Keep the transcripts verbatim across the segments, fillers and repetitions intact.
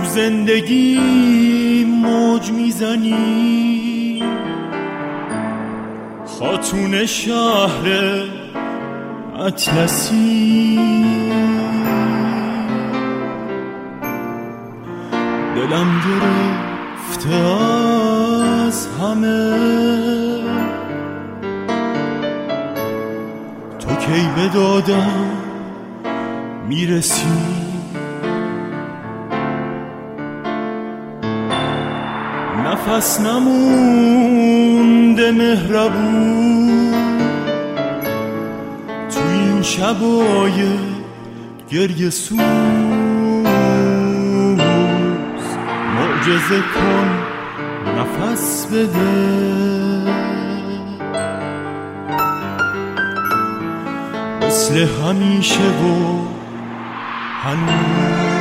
زندگی موج میزنی، خاتون شهر اطلسی، دلم گرفته از همه، تو کی به دادم میرسی، نفس نمونده مهربون تو این شبای گریه سوز، معجزه کن نفس بده، مثل همیشه و هنوز.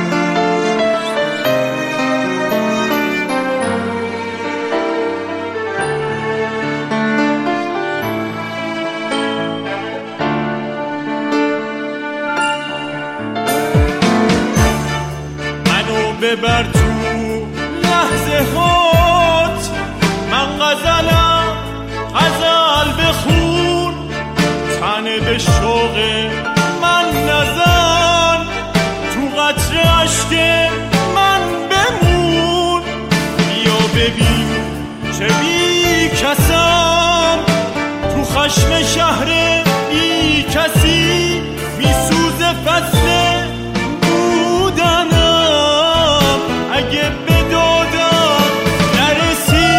ببر تو لحظه هات، من غزلم غزل بخون، تنه به شوق من نزن، تو قطره عشق من بمون، بیا ببین چه بی کسم، تو خشم شهر بی کسی میسوزه فصل بودنم، اگه به دادم نرسی.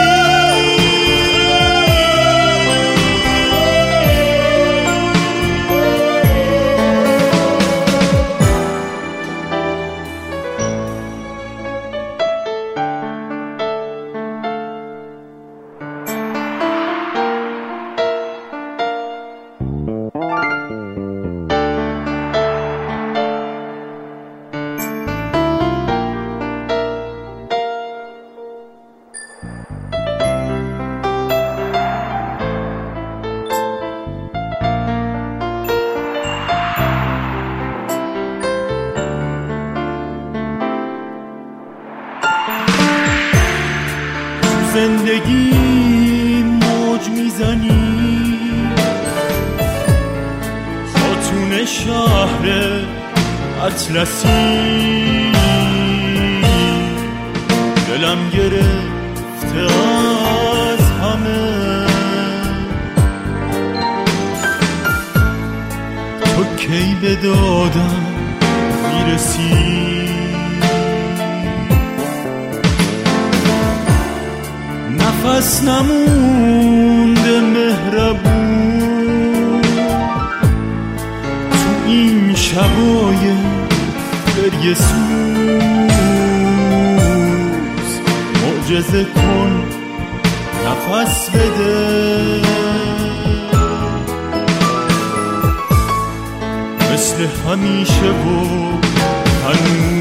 زندگی موج میزنی، خاتون شهر اطلسی، دلم گرفته از همه، تو کی به دادم میرسی، نفس نمونده مهربون تو این شبای گریه سوز، معجزه کن نفس بده، مثل همیشه و هنوز.